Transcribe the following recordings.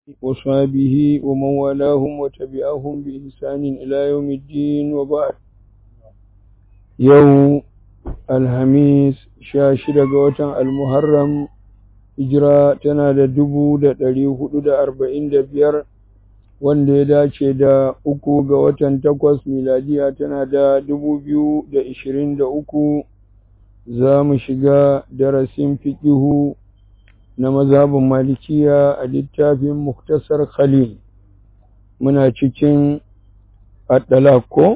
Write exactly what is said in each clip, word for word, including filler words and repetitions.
وصحبه ومن والاهم وتبعهم بإحسان إلى يوم الدين وبعد. يوم الخميس شاشر وتن المحرم hijira tana da dubu da ɗari hudu da arba'in da biyar wanda ya dace da uku ga watan takwas miladiya tana da dubu biyu da ishirin da uku. Za mu shiga darasin fiƙihu na mazhabin malikiya a littafin muktasar khalil. Muna cikin addalako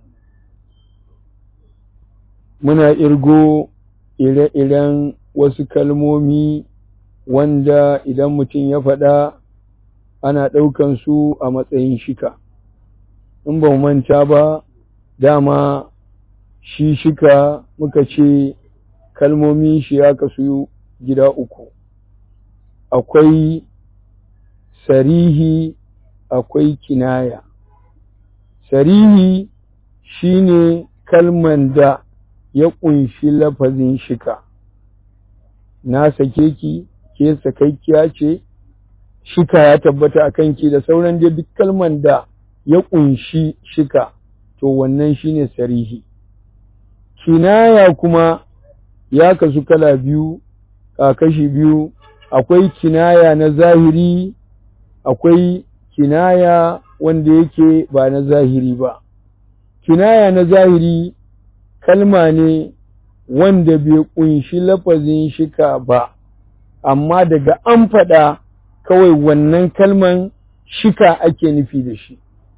muna irgo ire-iren wasu kalmomi wanda idan mutum ya faɗa ana ɗaukan su a matsayin shika. In ba manta ba, dama shi shika muka ce kalmomi shi ya kasu gida uku. Akwai sarihi, akwai kinaya. Sarihi shine kalman da ya ƙunshi lafazin shika. Na sake ki, ke sakakkiya ce, shika ya tabbata a kanki da sauran dai duk kalman da ya ƙunshi shika, to wannan shine sarihi. Kinaya kuma ya kasu kala biyu, a kashi biyu, akwai kinaya na zahiri, akwai kinaya wanda yake ba na zahiri ba. Kinaya na zahiri kalma ne wanda bai ƙunshi lafazin shika ba, amma daga an faɗa kawai wannan kalman shika ake nufi da shi.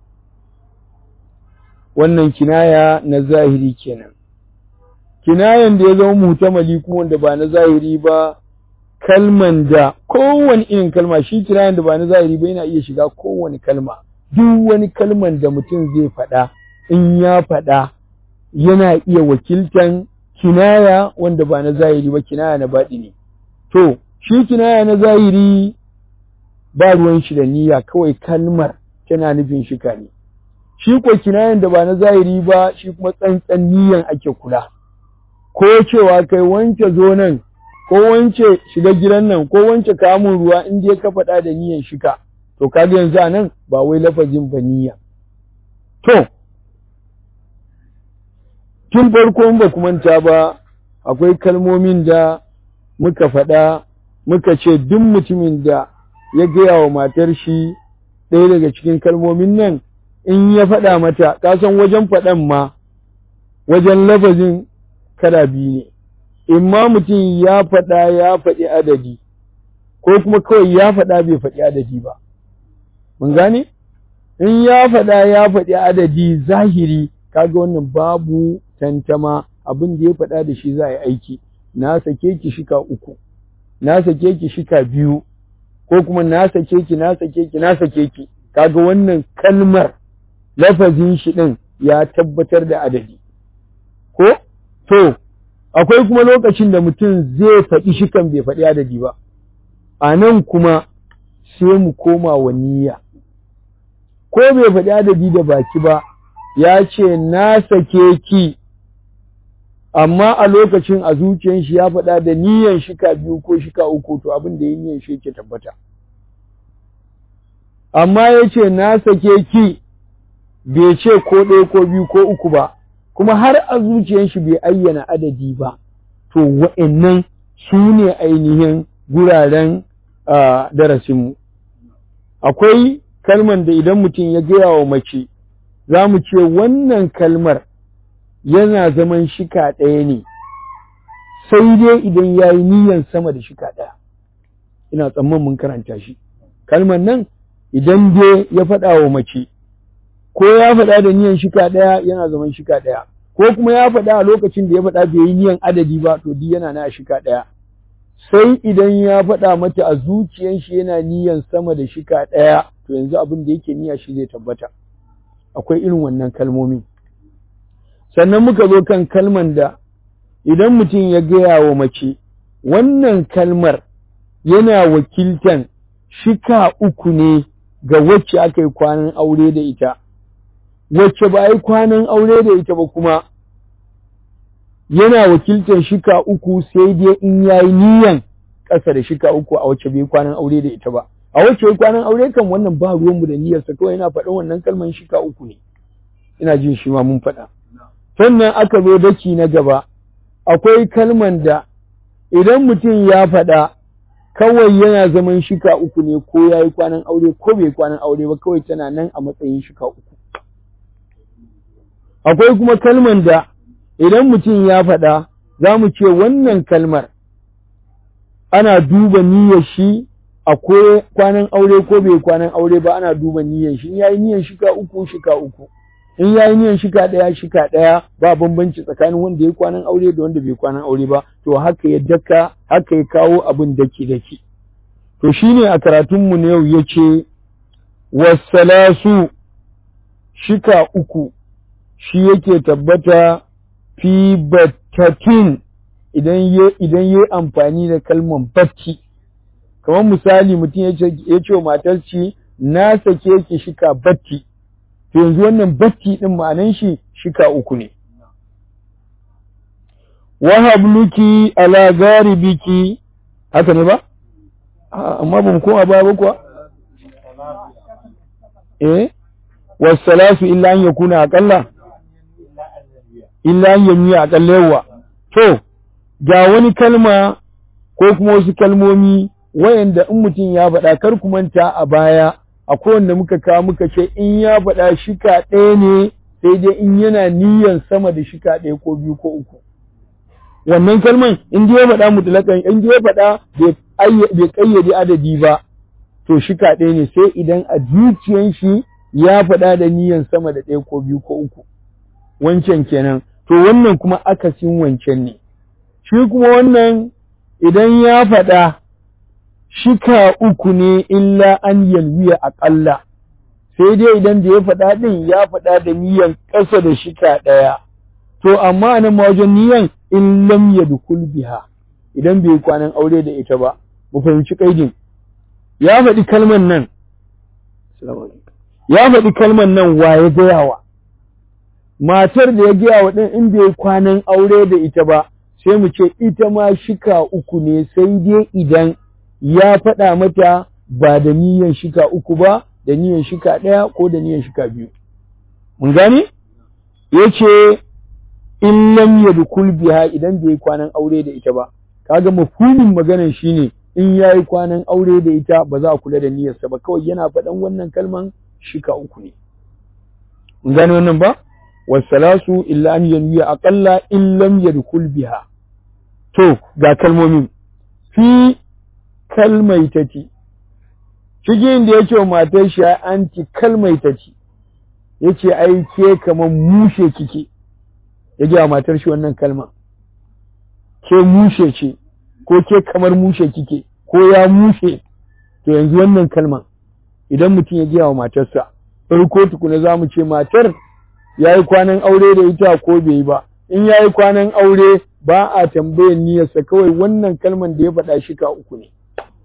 Wannan kinaya na zahiri kenan. Kinayan da ya zama mutamali kuma wanda ba na zahiri ba, kalman da kowane irin kalma, shi kinayan da ba na zahiri ba yana iya shiga kowane kalma. Duk wani kalman da mutum zai faɗa, in ya faɗa yana iya wakiltan kinaya wanda ba na zahiri ba, kinaya na baɗi ne. To, shi kinaya na zahiri ba ruwan shi da niyya, kawai kalmar tana nufin shika ne. Shi ko kinayan da ba na zahiri ba, shi kuma tsantsan niyyan ake kula. Ko cewa kai wance zo nan, ko wance shiga gidan nan, ko wance kamun ruwa, in je ka faɗa da niyyan shika, to kaga yanzu a nan ba wai lafazin ba niyya. To, tun farko ba ku manta ba, akwai kalmomin da muka faɗa, muka ce duk mutumin da ya gaya wa matar shi ɗaya daga cikin kalmomin nan, in ya faɗa mata, kasan wajen faɗan ma, wajen lafazin kada biyu ne, in ma mutum ya faɗa ya faɗi adadi, ko kuma kawai ya faɗa bai faɗi adadi ba. Mun gane? In ya faɗa ya faɗi adadi zahiri, kaga wannan babu tantama, abin da ya faɗa da shi za a yi aiki. Na sake ki shika uku, na sake ki shika biyu, ko kuma na sake ki na sake ki na sake ki, kaga wannan kalmar lafazin shi ɗin ya tabbatar da adadi. Ko? To, akwai kuma lokacin da mutum zai faɗi shikan bai faɗi adadi ba, a nan kuma sai mu koma wa niyya. Ko bai faɗi adadi da baki ba, ya ce na sake ki, amma a lokacin a zuciyar shi ya faɗa da niyyan shika biyu ko shika uku, to abin da ya niyyan shi yake tabbata. Amma ya ce na sake ki, bai ce ko ɗaya ko biyu ko uku ba, kuma har a zuciyar shi bai ayyana adadi ba, to wa'annan su ne ainihin guraren darasinmu. Akwai kalman da idan mutum ya gaya wa mace, za mu ce wannan kalmar yana zaman shika ɗaya ne, sai dai idan ya yi niyan sama da shika ɗaya. Ina tsamman mun karanta shi. Kalmar nan idan dai ya faɗa wa mace, ko ya faɗa da niyan shika ɗaya yana zaman shika ɗaya, ko kuma ya faɗa a lokacin da ya faɗa bai yi niyan adadi ba, to duk yana na shika ɗaya. Sai idan ya faɗa mata a zuciyan shi yana niyan sama da shika ɗaya, to yanzu abin da yake niyya shi zai tabbata. Akwai irin wannan kalmomi. Sannan muka zo kan kalman da idan mutum ya gaya wa mace, wannan kalmar yana wakiltan shika uku ne ga wacce aka yi kwanan aure da ita, wacce ba a yi kwanan aure da ita ba kuma yana wakiltan shika uku sai dai in ya yi niyan ƙasa da shika uku a wacce bai kwanan aure da ita ba. a wacce kwanan aure kan wannan ba ruwan mu da niyyarsa kawai yana faɗin wannan kalman shika uku ne ina jin shi ma mun faɗa sannan aka zo daki na gaba akwai kalman da idan mutum ya faɗa kawai yana zaman shika uku ne ko ya yi kwanan aure ko bai kwanan aure ba kawai tana nan a matsayin shika uku akwai kuma kalman da idan mutum ya faɗa za mu ce wannan kalmar ana duba niyyar shi a ko kwanan aure ko bai kwanan aure ba ana duba niyyar shi in yayi niyyar shika uku shika uku in yayi niyyar shika ɗaya shika ɗaya ba bambanci tsakanin wanda ya kwanan aure da wanda bai kwanan aure ba to haka ya daka haka ya kawo abin daki daki to shine a karatun mu ne yau yace wasalasu shika uku shi yake tabbata fi battatin idan ya idan ya amfani da kalman batti kamar misali mutum ya ce ya ce matar shi na sake ki shika batti to yanzu wannan batti din ma'anan shi shika uku ne wahabluki ala garibiki haka ne ba amma ban koma ba ba kuwa eh wasalasu illa an yakuna aqalla illa an yami aqalla yawa to ga wani kalma ko kuma wasu kalmomi wayanda in mutum ya faɗa kar ku manta a baya akwai wanda muka kawo muka ce in ya faɗa shika ɗaya ne sai dai in yana niyyar sama da shika ɗaya ko biyu ko uku wannan kalman in dai ya faɗa mutlakan in dai ya faɗa bai kayyade adadi ba to shika ɗaya ne sai idan a zuciyan shi ya faɗa da niyyar sama da ɗaya ko biyu ko uku wancan kenan to wannan kuma akasin wancan ne shi kuma wannan idan ya faɗa shika uku ne illa an yalwiya aƙalla sai dai idan da ya faɗa ɗin ya faɗa da niyan ƙasa da shika ɗaya to amma nan ma wajen niyan in lam yadkhul biha idan bai kwanan aure da ita ba mu fahimci kaidin ya faɗi kalman nan ya faɗi kalman nan wa ya gayawa matar da ya gaya wa ɗin in bai kwanan aure da ita ba sai mu ce ita ma shika uku ne sai dai idan ya faɗa mata ba da niyyar shika uku ba da niyyar shika ɗaya ko da niyyar shika biyu mun gane yace in lam yadkhul biha idan bai kwanan aure da ita ba kaga mafhumin maganar shine in yayi kwanan aure da ita ba za a kula da niyyarsa ba kawai yana faɗan wannan kalman shika uku ne mun gane wannan ba wasalasu illa an yanwiya aqalla in lam yadkhul biha to ga kalmomin fi kalmaitati cikin da yake wa matar shi anti kalmaitati yace ai ke kaman mushe kike yaje wa matar shi wannan kalma ke mushe ce ko ke kamar mushe kike ko ya mushe to yanzu wannan kalma idan mutum ya je wa matarsa farko tukuna zamu ce matar yayi kwanan aure da ita ko bai ba in yayi kwanan aure ba a tambayar niyyarsa kawai wannan kalman da ya faɗa shi ka uku ne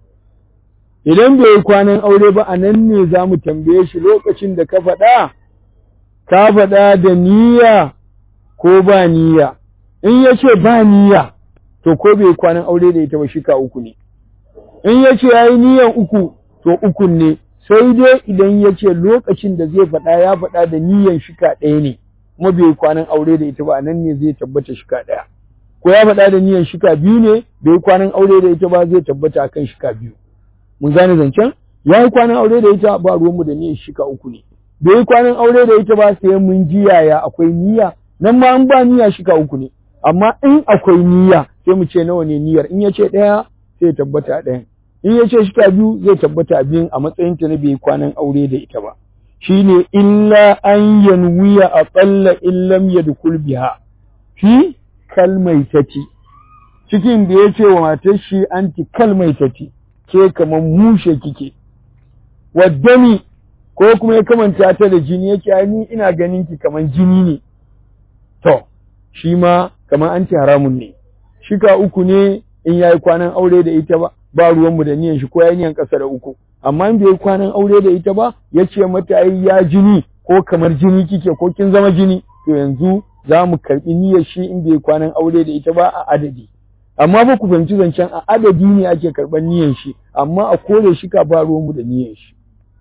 idan bai yi kwanan aure ba a nan ne za mu tambaye shi lokacin da ka faɗa ka faɗa da niyya ko ba niyya in ya ce ba niyya to ko bai kwanan aure da ita ba shika uku ne in ya ce ya yi niyyan uku to uku ne sai dai idan ya ce lokacin da zai faɗa ya faɗa da niyyan shika ɗaya ne kuma bai kwanan aure da ita ba a nan ne zai tabbata shika ɗaya ko ya faɗa da niyyan shika biyu ne bai kwanan aure da ita ba zai tabbata akan shika biyu mun gane zancen ya yi kwanan aure da ita ba ruwanmu da niyyar shika uku ne bai yi kwanan aure da ita ba sai mun ji yaya akwai niyya nan ma an ba niyya shika uku ne amma in akwai niyya sai mu ce nawa ne niyyar in ya ce ɗaya sai ya tabbata ɗayan in ya ce shika biyu zai tabbata biyun a matsayin ta na bai kwanan aure da ita ba shine illa an yanwiya aqalla illam yadkhul biha fi kalmaitati cikin da ya ce wa matar shi anti kalmaitati ke kaman mushe kike waddani ko kuma ya kamanta ta da jini yake ai ni ina ganin ki kaman jini ne to shi ma kaman anti haramun ne shika uku ne in yayi kwanan aure da ita ba ba ruwan mu da niyan shi ko yayi niyan kasa da uku amma in bai kwanan aure da ita ba yace mata ai ya jini ko kamar jini kike ko kin zama jini to yanzu za mu karbi niyyar shi in bai kwanan aure da ita ba a adadi amma ba ku fahimci zancen a adadi ne ake karɓar niyan shi amma a kore shi ka ba ruwanmu da niyan shi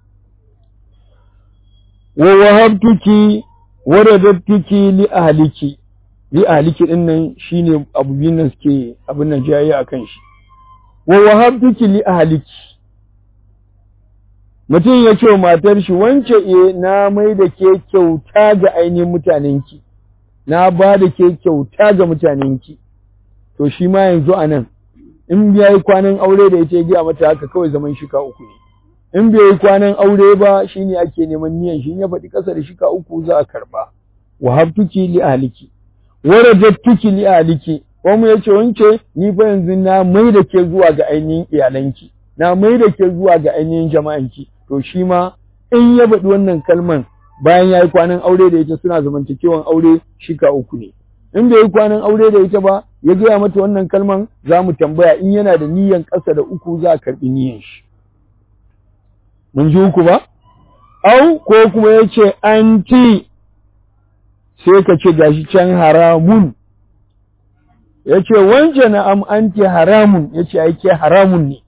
wa wahabtuki wa radattuki li ahliki li ahliki din nan shine abu biyun nan suke abin nan jayi akan shi wa wahabtuki li ahliki mutum ya ce wa matar shi wance e na mai da ke kyauta ga ainihin mutanenki na ba da ke kyauta ga mutanenki to shi ma yanzu a nan in ya yi kwanan aure da ita ya gaya mata haka kawai zaman shika uku ne in bai yi kwanan aure ba shi ne ake neman niyan shi ya faɗi ƙasa da shika uku za a karɓa wa habtuki li ahliki wa rajattuki li ahliki ko mu yace wance ni fa yanzu na mai da ke zuwa ga ainihin iyalanki na mai da ke zuwa ga ainihin jama'anki to shi ma in ya faɗi wannan kalman bayan ya yi kwanan aure da ita suna zamantakewan aure shika uku ne in bai yi kwanan aure da ita ba ya gaya mata wannan kalman za mu tambaya in yana da niyan ƙasa da uku za a karɓi niyan shi mun ji uku ba au ko kuma ya ce anti sai ka ce gashi can haramun ya ce wance na'am anti haramun ya ce aike haramun ne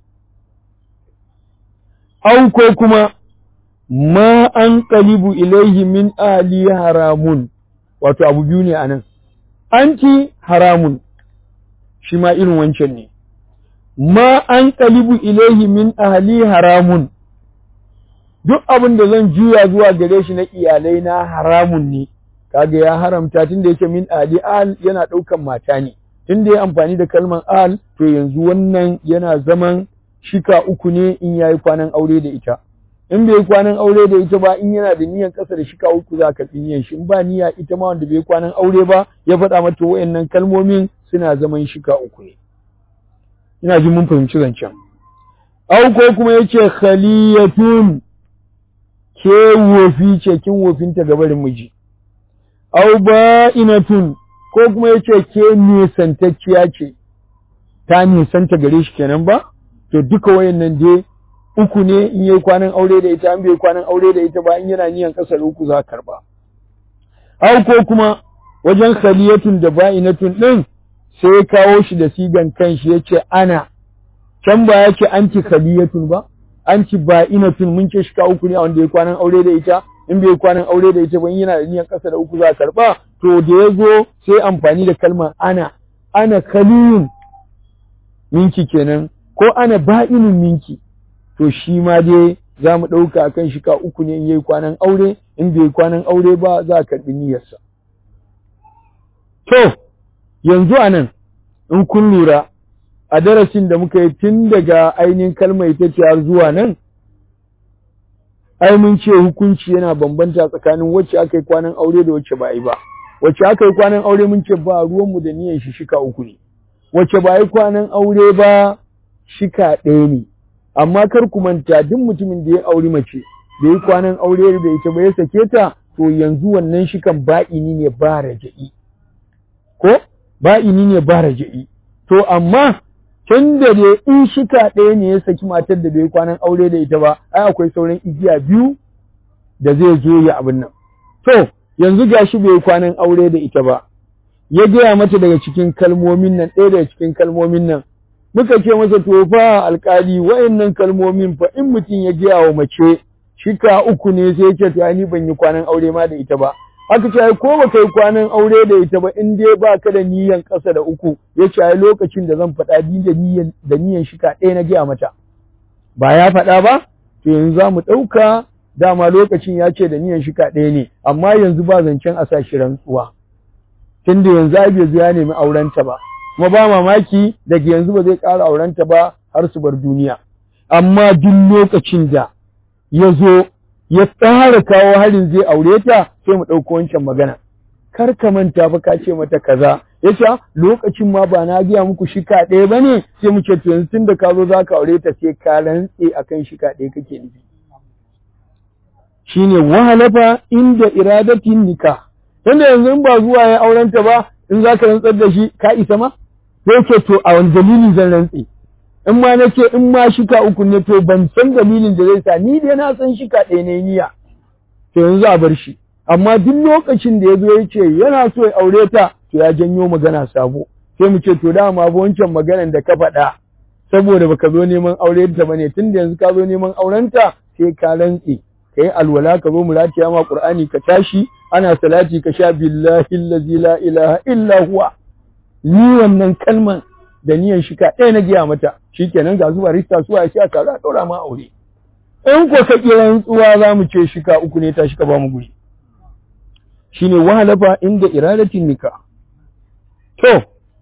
au ko kuma ma an qalibu ilaihi min ali haramun wato abu biyu ne anan anti haramun shi ma irin wancan ne ma an qalibu ilaihi min ahli haramun duk abin da zan juya zuwa gare shi na iyalai na haramun ne kaga ya haramta tunda yake min ahli al yana daukan mata ne tunda ya amfani da kalman al to yanzu wannan yana zaman shika uku ne in yayi kwanan aure da ita in bai kwanan aure da ita ba in yana da niyan kasa da shika uku za ka niyan shi in ba niyya ita ma wanda bai kwanan aure ba ya faɗa mata wayannan kalmomin suna zaman shika uku ne ina jin mun fahimci zancen au ko kuma yace khaliyatun ke wofi ce kin wofinta gabarin miji au ba'inatun ko kuma yace ke nisantacciya ce ta nisanta gare shi kenan ba to duka wayannan dai uku ne in yayi kwanan aure da ita an bai kwanan aure da ita ba in yana niyan kasar uku za karba au ko kuma wajen khaliyatun da ba'inatun din sai kawo shi da sigan kanshi yace ana can ba yace anti khaliyatun ba anti ba'inatun mun ce shi ka uku ne a wanda yayi kwanan aure da ita in bai kwanan aure da ita ba in yana da niyan kasar uku za karba to da yazo sai amfani da kalmar ana ana khaliyun minki kenan ko ana ba'inun minki to shi ma dai za mu ɗauka a kan shika uku ne in yi kwanan aure in bai kwanan aure ba za a karɓi niyyarsa. To, yanzu a nan in kun lura a darasin da muka yi tun daga ainihin kalmar ita ce har zuwa nan, ai mun ce hukunci yana bambanta tsakanin wacce aka yi kwanan aure da wacce ba a yi ba. Wacce aka yi kwanan aure mun ce ba ruwanmu da niyyar shi shika uku ne. Wacce ba a yi kwanan aure ba shika ɗaya ne. Amma kar ku manta duk mutumin da ya auri mace da yi kwanan aure da ita ba ya sake ta to yanzu wannan shikan ba'ini ne ba raja'i ko ba'ini ne ba raja'i to amma tun da dai in shika ɗaya ne ya saki matar da bai kwanan aure da ita ba ai akwai sauran igiya biyu da zai zo ya abin nan to yanzu gashi bai kwanan aure da ita ba ya gaya mata daga cikin kalmomin nan ɗaya daga cikin kalmomin nan muka ce masa to fa alƙali wayannan kalmomin fa in mutum ya gaya wa mace shika uku ne sai ya ce to ni ban yi kwanan aure ma da ita ba aka ce ko baka yi kwanan aure da ita ba in dai ba ka da niyan ƙasa da uku ya ce ai lokacin da zan faɗa ni da niyan da niyan shika ɗaya na gaya mata ba ya faɗa ba to yanzu za mu ɗauka dama lokacin ya ce da niyan shika ɗaya ne amma yanzu ba zancen a sa shi rantsuwa tunda yanzu ai bai zo ya nemi aurenta ba kuma ba mamaki daga yanzu ba zai ƙara aurenta ba har su bar duniya amma duk lokacin da ya zo ya tsara kawo harin zai aure ta sai mu ɗauko wancan magana kar ka manta fa ka ce mata kaza ya ce lokacin ma ba na gaya muku shika ɗaya ba ne sai mu ce to yanzu tun da ka zo za ka aure ta sai ka rantse akan shika ɗaya kake nufi shine wahalafa inda iradatin nikah tunda yanzu in ba zuwa ya aurenta ba in za ka rantsar da shi ka isa ma sai ce to a wani dalili zan rantse in ma na ce in ma shika uku ne to ban san dalilin da zai sa ni dai na san shika ɗaya ne niyya to yanzu a bar shi amma duk lokacin da ya zo ya ce yana so ya aure ta to ya janyo magana sabo sai mu ce to dama ba wancan maganar da ka faɗa saboda baka zo neman aure ta bane tunda yanzu ka zo neman aurenta sai ka rantse kai alwala ka zo mu ratiya ma Qur'ani ka tashi ana salati ka sha billahi allazi la ilaha illa huwa ni wannan kalman da niyan shika ɗaya na giya mata shikenan ga zuwa rista suwa sai aka za ɗora ma aure in ko ka kiran tsuwa za mu ce shika uku ne ta shika ba mu guri shine wahalafa inda iradatin nikah to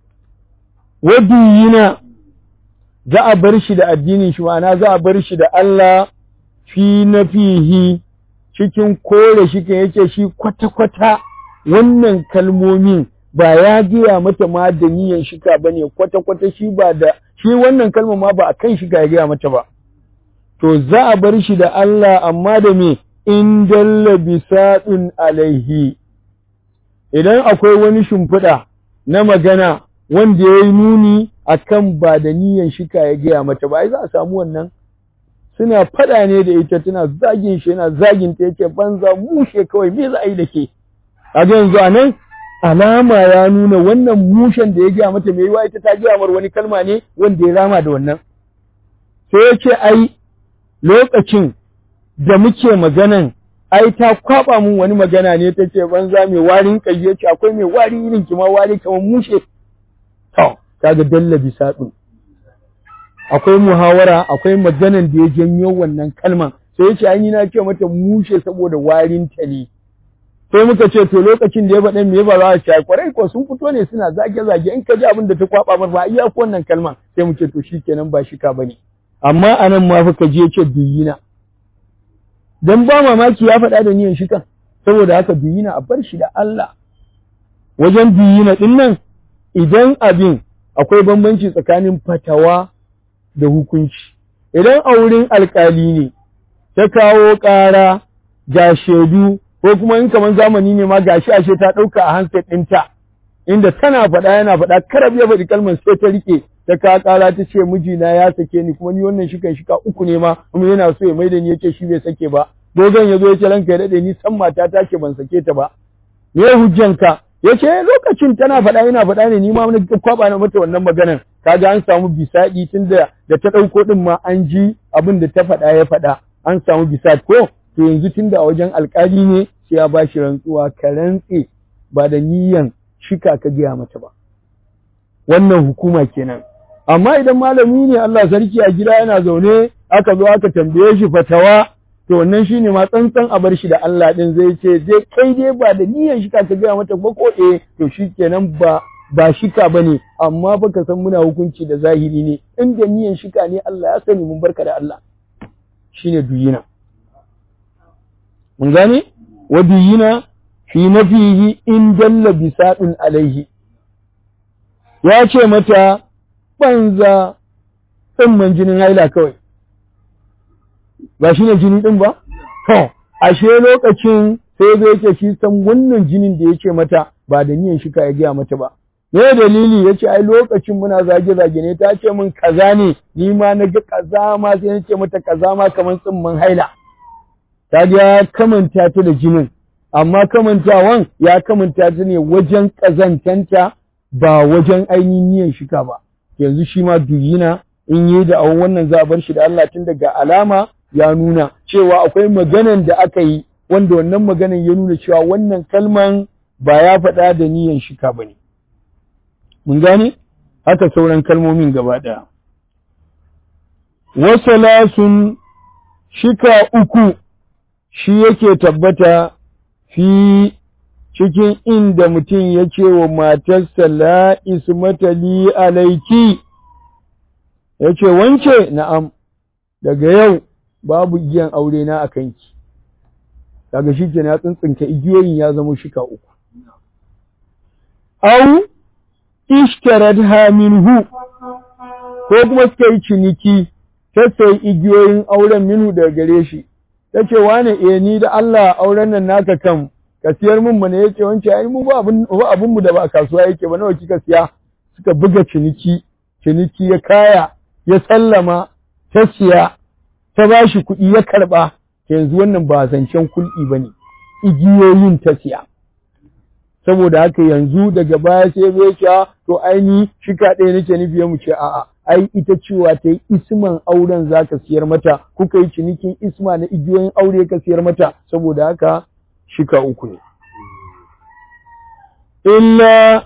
wadiyina za a bar shi da addinin shi ma'ana za a bar shi da Allah fi nafihi cikin kore shi kan yake shi kwata-kwata wannan kalmomin ba ya giya mata ma da niyan shika bane kwata-kwata shi ba da shi wannan kalma ma ba akan shi ga giya mata ba to za a bar shi da Allah amma da me in dalla bisadun alaihi idan akwai wani shimfiɗa na magana wanda ya yi nuni akan ba da niyan shika ya gaya mata ba ai za a samu wannan suna faɗa ne da ita tana zagin shi yana zagin ta yake banza mushe kawai me za a yi da ke kaga yanzu anan alama ya nuna wannan mushen da ya gaya mata me yiwa ita ta gaya mar wani kalma ne wanda ya rama da wannan sai ya ce ai lokacin da muke maganan ai ta kwaba mun wani magana ne ta ce banza mai warin kai ya ce akwai mai wari irin ki ma wari kamar mushe to kaga dalla bisadun akwai muhawara akwai maganan da ya janyo wannan kalman sai ya ce an yi na ce mata mushe saboda warin ta ne sai muka ce to lokacin da ya faɗa me ba za a ci kwarai ko sun fito ne suna zage zage in ka ji abin da ta kwaba mar ba iya ko wannan kalman sai mu ce to shikenan ba shika bane amma anan ma fa ka je ce biyina dan ba mamaki ya faɗa da niyan shika saboda haka biyina a bar shi da Allah wajen biyina din nan idan abin akwai bambanci tsakanin fatawa da hukunci idan a wurin alƙali ne ta kawo ƙara ga shaidu ko kuma in kaman zamani ne ma gashi ashe ta ɗauka a handset ɗinta inda tana faɗa yana faɗa karab ya faɗi kalmar sai ta rike ta kawo ƙara ta ce mijina ya sake ni kuma ni wannan shikan shika uku ne ma kuma yana so ya maida ni yace shi bai sake ba dogon ya zo ya ce ranka ya daɗe ni san mata ta ce ban sake ta ba me hujjanka ya ce lokacin tana faɗa yana faɗa ne ni ma wani kwaba na mata wannan maganar kaga an samu bisaɗi tunda da ta ɗauko ɗin ma an ji abin da ta faɗa ya faɗa an samu bisaɗi ko to yanzu tunda a wajen alƙali ne sai ya bashi rantsuwa ka rantse ba da niyan shika ka gaya mata ba wannan hukuma kenan amma idan malami ne Allah sarki a gida yana zaune aka zo aka tambaye shi fatawa to wannan shine ma tsantsan a bar shi da Allah din zai ce je kai dai ba da niyyar shika ka gaya mata ba ko eh to shikenan ba ba shika bane amma baka san muna hukunci da zahiri ne in da niyyar shika ne Allah ya sani mun barka da Allah shine duyina mun gane wa duyina fi nafihi in dalla bisadun alaihi ya ce mata banza tsimman jinin haila kawai ba shi ne jini ɗin ba? To, ashe lokacin sai zai ce shi san wannan jinin da ya ce mata ba da niyan shika ya gaya mata ba. Me dalili ya ce ai lokacin muna zage-zage ne ta ce min kaza ne ni ma na ga kaza ma sai na ce mata kaza ma kamar tsimman haila. Ta ga ya kamanta ta da jinin, amma kamantawan ya kamanta ta ne wajen ƙazantanta ba wajen ainihin niyan shika ba. Yanzu shi ma duyina in yi da awon wannan za a bar shi da Allah tun daga alama ya nuna cewa akwai maganan da aka yi wanda wannan maganan ya nuna cewa wannan kalman ba ya faɗa da niyan shika ba ne. Mun gane? Haka sauran kalmomin gaba ɗaya. Wasalasun shika uku shi yake tabbata fi cikin inda mutum ya ce wa matarsa la ismata li alaiki ya ce wance na'am daga yau babu igiyan aure na a kanki daga shi ke na tsintsinka igiyoyin ya zama shika uku au ishtaradha minhu ko kuma suka yi ciniki ta sai igiyoyin auren minhu daga gare shi ta ce wane eh ni da Allah auren nan naka kan ka siyar min mana yace wance ai mu ba abun ba abun mu da ba kasuwa yake ba nawa kika siya suka buga ciniki ciniki ya kaya ya sallama ta siya ta bashi kuɗi ya karɓa yanzu wannan ba zancen kul'i bane igiyoyin ta siya saboda haka yanzu daga baya sai zai ce to aini shika ɗaya nake nufi mu ce a'a ai ita cewa ta yi isman auren za ka siyar mata kuka yi cinikin isma na igiyoyin aure ka siyar mata saboda haka shika uku ne illa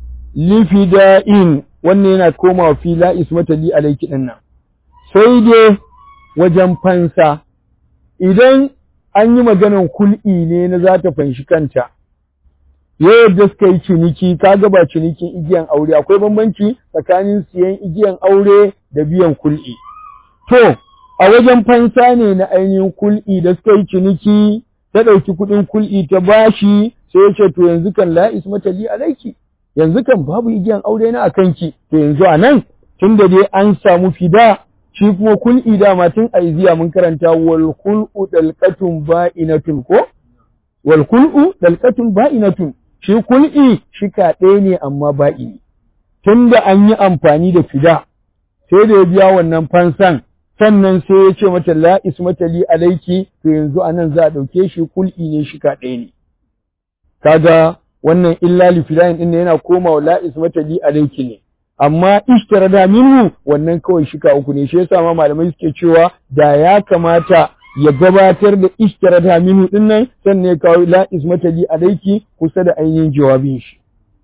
lifida'in wannan yana komawa fi la ismata li alayki dinnan sai dai wajen fansa idan an yi maganan kul'i ne na za ta fanshi kanta yau da suka yi ciniki kaga ba cinikin igiyan aure akwai bambanci tsakanin siyan igiyan aure da biyan kul'i to a wajen fansa ne na ainihin kul'i da suka yi ciniki ta ɗauki kuɗin kul'i ta bashi sai ya ce to yanzu kan la ismata li alayki yanzu kan babu igiyan aure na akan ki to yanzu a nan tun da dai an samu fida shi kuma kul'i dama tun a iziya mun karanta wal kul'u dalqatun ba'inatun ko wal kul'u dalqatun ba'inatun shi kul'i shika ɗaya ne amma ba'ini tun da an yi amfani da fida sai da ya biya wannan fansan sannan sai ya ce mata la ismata li alayki to yanzu anan za a ɗauke shi kul'i ne shika ɗaya ne kaga wannan illa li fidain din yana komawa la ismata li alayki ne amma ishtarada minhu wannan kawai shika uku ne shi yasa ma malamai suke cewa da ya kamata ya gabatar da ishtarada minhu din nan sannan ya kawo la ismata li alayki kusa da ainihin jawabin shi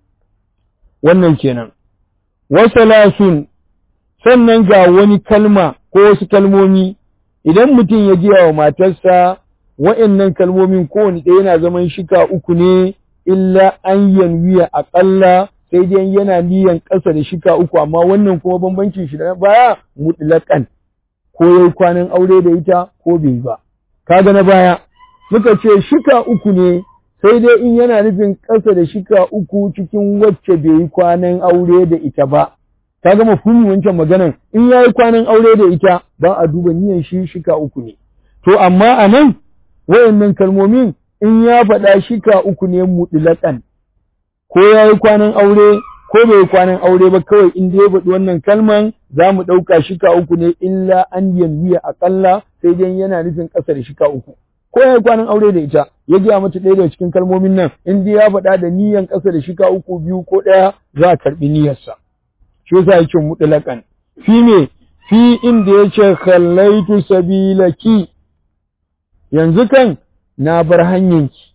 wannan kenan wasalasun sannan ga wani kalma ko wasu kalmomi idan mutum ya giya wa matarsa wa'annan kalmomin kowane ɗaya yana zaman shika uku ne illa an yanwiya aƙalla sai dai yana niyan ƙasa da shika uku amma wannan kuma bambancin shi da baya mutlaqan ko yayi kwanan aure da ita ko bai ba kaga na baya muka ce shika uku ne sai dai in yana nufin ƙasa da shika uku cikin wacce bai yi kwanan aure da ita ba kaga mafhumin wancan maganan in yayi kwanan aure da ita ba a duba niyan shi shika uku ne to amma anan wayannan kalmomin in ya faɗa shika uku ne mutlaqan ko yayi kwanan aure ko bai kwanan aure ba kawai in dai faɗi wannan kalman zamu ɗauka shika uku ne illa an yanwiya aƙalla sai dai yana nufin ƙasa da shika uku ko yayi kwanan aure da ita ya gaya mata ɗaya daga cikin kalmomin nan in dai ya faɗa da niyan ƙasa da shika uku biyu ko ɗaya za a karɓi niyyarsa shi yasa yake mutlaqan fi me fi inda yace khallaitu sabilaki yanzu kan na bar hanyanki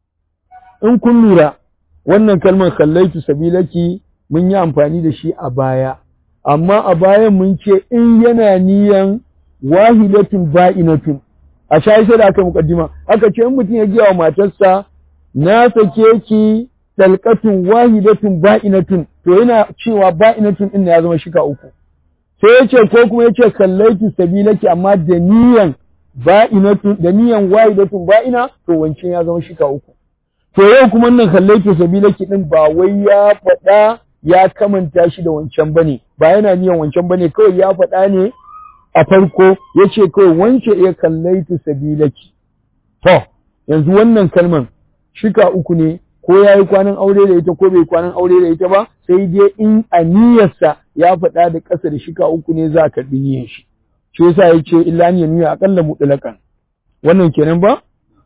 in kun lura wannan kalmar khallaitu sabilaki mun yi amfani da shi a baya amma a bayan mun ce in yana niyan wahidatun ba'inatun a shayi sai da aka mukaddima aka ce in mutum ya giya wa matarsa na sake ki dalqatun wahidatun ba'inatun to yana cewa ba'inatun din ya zama shika uku sai ya ce ko kuma ya ce khallaitu sabilaki amma da niyan ba'inatun da niyan wahidatun ba'ina to wancan ya zama shika uku to yau kuma nan khallaitu sabilaki din ba wai ya faɗa ya kamanta shi da wancan bane ba yana niyan wancan bane kawai ya faɗa ne a farko yace kawai wance ya khallaitu sabilaki to yanzu wannan kalman shika uku ne ko yayi kwanan aure da ita ko bai kwanan aure da ita ba sai dai in a niyyarsa ya faɗa da ƙasa da shika uku ne za ka karɓi niyyar shi shi yasa yace illa an yanwiya aqalla mutlaqan wannan kenan ba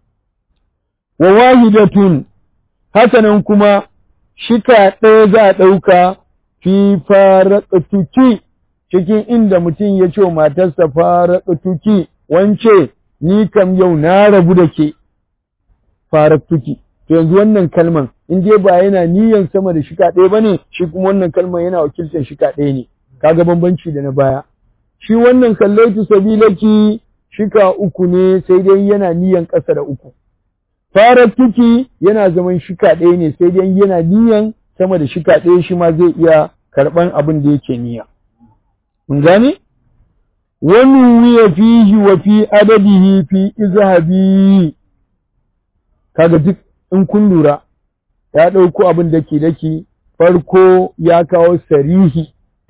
wa wahidatun hakanan kuma shika ɗaya za a ɗauka fi faraqtuki cikin inda mutum ya ce wa matarsa faraqtuki wance ni kam yau na rabu da ke faraqtuki to yanzu wannan kalman in dai ba yana niyyar sama da shika ɗaya bane shi kuma wannan kalman yana wakiltar shika ɗaya ne kaga bambanci da na baya shi wannan kallaitu sabilaki shika uku ne sai dai yana niyan ƙasa da uku faratuki yana zaman shika ɗaya ne sai dai yana niyan sama da shika ɗaya shi ma zai iya karɓan abin da yake niyya mun gane wani wiya fihi wa fi adadihi fi izhabi kaga duk in kun lura ya ɗauko abin da ke daki farko ya kawo sarihi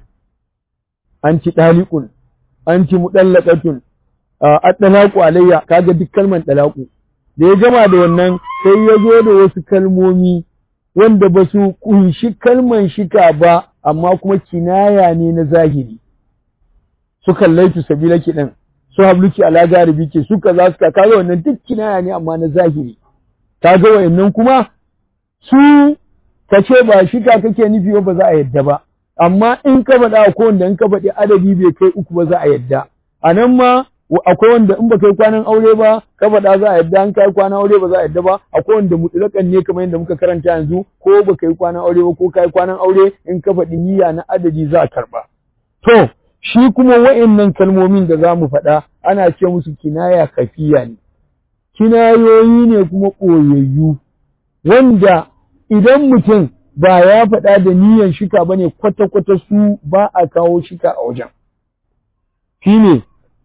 anti ɗaliƙun anti muɗallaqatun at-talaqu alayya kaga duk kalman talaqu da ya gama da wannan sai ya zo da wasu kalmomi wanda ba su kunshi kalman shika ba amma kuma kinaya ne na zahiri su kallaitu sabilaki din su habluki ala garibi ke suka za su kaga wannan duk kinaya ne amma na zahiri kaga wayannan kuma su ka ce ba shika kake nufi ba za a yadda ba, amma in ka faɗa ko wanda in ka faɗi adadi bai kai uku ba za a yadda. A nan ma akwai wanda in ba kai kwanan aure ba ka faɗa za a yadda, in kai kwanan aure ba za a yadda ba. Akwai wanda mutlaƙan ne kamar yadda muka karanta yanzu, ko ba kai kwanan aure ba ko kai kwanan aure in ka faɗi niyya na adadi za a karɓa. To shi kuma wa'annan kalmomin da za mu faɗa ana ce musu kinaya kafiya ne, kinayoyi ne kuma ɓoyayyu, wanda idan mutum ba ya faɗa da niyyar shika ba ne kwata-kwata su ba a kawo shika a wajen. Shi ne,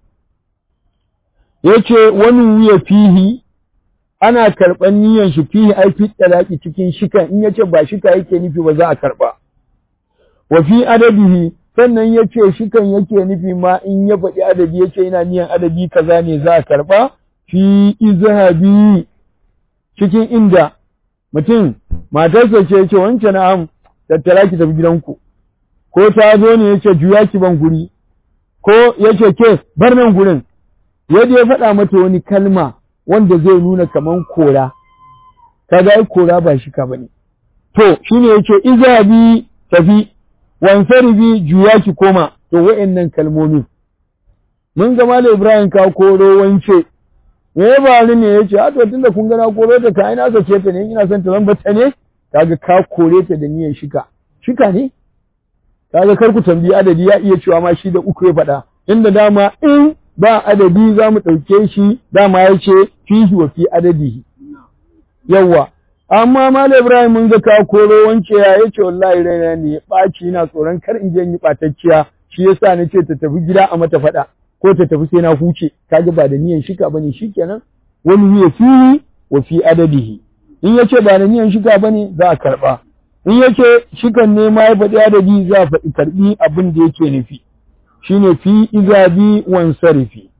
ya ce wani wuya fihi, ana karɓar niyyar shi fihi ai fi ɗalaƙi cikin shikan, in ya ce ba shika yake nufi ba za a karɓa. Wa fi adadihi, sannan ya ce shikan yake nufi ma in ya faɗi adadi ya ce yana niyyar adadi kaza ne za a karɓa. Fi izhabi, cikin inda mutum matarsa ce ce wancan na'am tattara ki tafi gidanku, ko ta zo ne yace juya ki ban guri, ko yace ke bar nan gurin, yadda ya faɗa mata wani kalma wanda zai nuna kaman kora, kaga ai kora ba shi ka bane. To shine yace izabi tafi wansaribi juya ki koma. To wa'annan kalmomin mun ga Malam Ibrahim ka koro wance, me ya faru ne ya ce a to tunda kun ga na kore ta kai na sake ta ne, ina son ta zamba ta ne, kaga ka kore ta da niyyar shika, shika ne, kaga kar ku tambayi adadi, ya iya cewa ma shi da uku ya faɗa, inda dama in ba adadi za mu ɗauke shi, dama ya ce fihi wa fi adadihi. Yawwa, amma Malam Ibrahim mun ga ka koro wance ya yace wallahi raina ne ya ɓaci, ina tsoron kar in je in yi ɓatacciya, shi yasa na ce ta tafi gida a mata faɗa, ko ta tafi sai na huce, kaga ba da niyan shika bane shikenan. Wani ya fi wa fi adadihi, in yace ba da niyan shika bane za a karba, in yace shikan ne ma ya faɗi adadi za a faɗi karbi abin da yake nufi, shine fi izabi wan sarifi.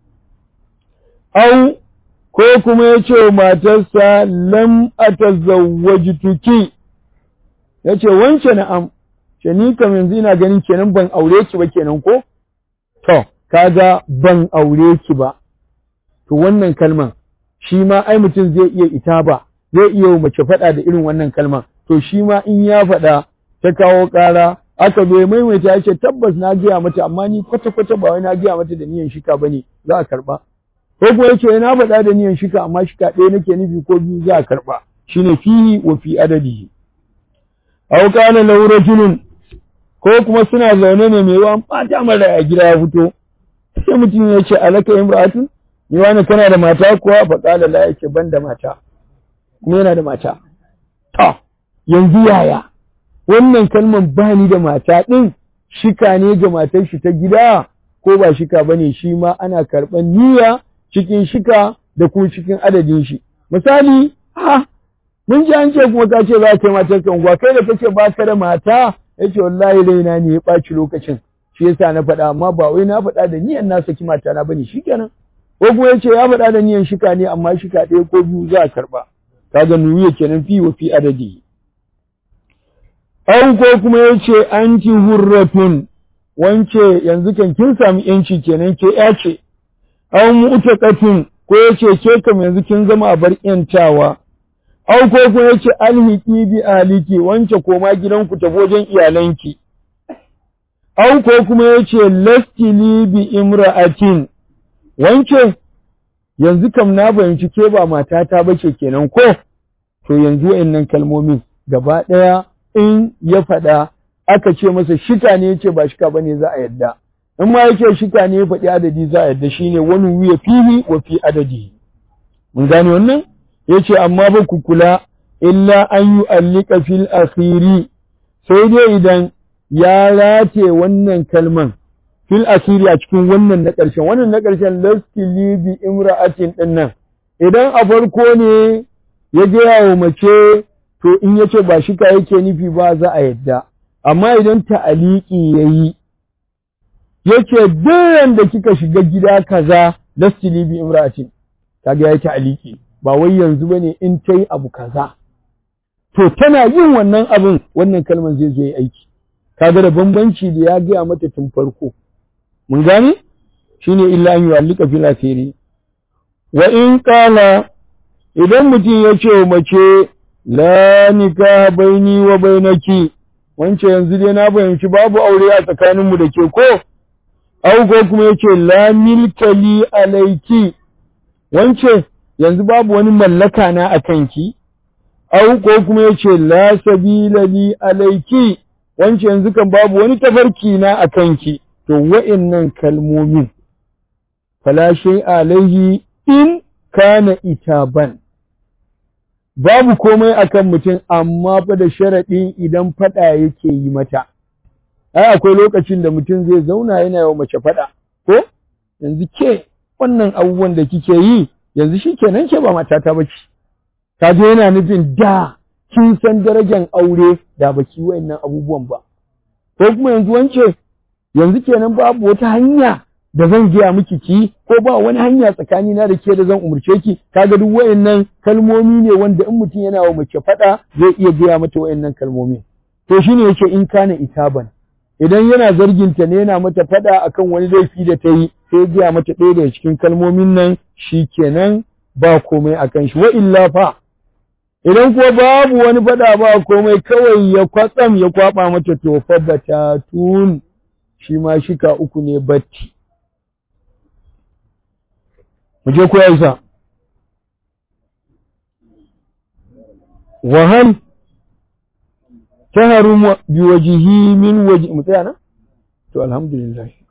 Au ko kuma yace matarsa lam atazawwajtuki, yace wance na'am, ce ni kam yanzu ina ganin kenan ban aure ki ba kenan ko? To kaga ban aure ki ba, to wannan kalman shi ma ai mutum zai iya ita ba, zai iya mace faɗa da irin wannan kalman, to shi ma in ya faɗa ta kawo ƙara aka bai maimaita ya ce tabbas na gaya mata amma ni kwata-kwata ba wai na gaya mata da niyan shika ba ne, za a karɓa. Ko kuma yace na faɗa da niyan shika amma shika ɗaya nake nufi ko biyu, za a karɓa, shine fihi wa fi adadihi. Aw kana lahu rajulun, ko kuma suna zaune ne mai yawan ɓata mara a gida ya fito, sai mutum ya ce alaka imra'atun, ni wani kana da mata kuwa? Fa qala la, yace ban da mata, kuma yana da mata. To yanzu yaya wannan kalman bani da mata din shika ne ga matar shi ta gida ko ba shika bane? Shi ma ana karɓan niyya cikin shika da kuma cikin adadin shi. Misali, ha mun ji an ce kuma ka ce za ka yi matar kan gwa, kai da kace ba ka da mata, yace wallahi raina ne ya ɓaci lokacin, shi yasa na faɗa, amma ba wai na faɗa da niyan na saki mata na bane shikenan. Ko kuma yace ya faɗa da niyan shika ne amma shika ɗaya ko biyu za a karɓa, kaga nuwiya kenan fi wa fi adadi. Au ko kuma yace anti hurratun, wance yanzu kan kin samu yanci kenan ke ya ce. Au mu'taqatun, ko yace ke kam yanzu kin zama a bar yantawa. Au ko kuma yace alhiki bi aliki, wance koma gidanku ta wajen iyalanki. Au ko kuma yace lastili bi imra'atin, wance yanzu kam na fahimci ke ba matata bace kenan ko? To yanzu wayannan kalmomin gaba ɗaya in ya faɗa aka ce masa shika ne yace ba shika bane za a yadda, in ma yake shika ne ya faɗi adadi za a yadda, shine wani wuya fihi wa fi adadi. Mun gane wannan? Yace amma ba ku kula illa an yu'allika fil akhiri, sai dai idan ya rate wannan kalman fil akhiri a cikin wannan na ƙarshen, wannan na ƙarshen lastili bi imra'atin din nan, idan a farko ne ya gaya wa mace to in yace ba shika yake nufi ba za a yadda, amma idan ta'aliki yayi yace duk da kika shiga gida kaza lastili bi imra'atin, kaga yayi ta'aliki, ba wai yanzu bane in tayi abu kaza, to tana yin wannan abin wannan kalman zai zo yi aiki, kaga da bambanci da ya gaya mata tun farko. Mun gane? Shine illa an yu'allika fil akhiri. Wa in qala, idan mutum ya ce mace la nikaha baini wa bainaki, wance yanzu dai na fahimci babu aure a tsakaninmu da ke ko? Au ko kuma yace la milka li alayki, wance yanzu babu wani mallaka na akan ki? Au ko kuma yace la sabila li alayki, wance yanzu kan babu wani tafarki na akan ki? To wa'annan kalmomin fala shay alayhi in kana itaban, babu komai akan mutum amma fa da sharaɗin idan faɗa yake yi mata. Ai akwai lokacin da mutum zai zauna yana yawa mace faɗa, ko yanzu ke wannan abubuwan da kike yi yanzu shi kenan ke ba matata ba ce. Kaje yana nufin da kin san darajar aure da baki wayannan abubuwan ba. Ko kuma yanzu wance yanzu kenan babu wata hanya da zan gaya miki ki, ko ba wani hanya tsakani na da ke da zan umurce ki. Kaga duk wayannan kalmomi ne wanda in mutum yana wa mace faɗa zai iya gaya mata wayannan kalmomi. To shine yake in kana itaban, idan yana zargin ta ne yana mata faɗa akan wani laifi da ta yi, sai gaya mata ɗaya daga cikin kalmomin nan, shikenan ba komai akan shi. Wa illa fa idan ko babu wani faɗa ba komai, kawai ya kwatsam ya kwaba mata to fa batatun, shi ma shika uku ne batti. mu je ko ya isa. Wahal taharumu biwajihi min waji, mu tsaya na? To alhamdulillah.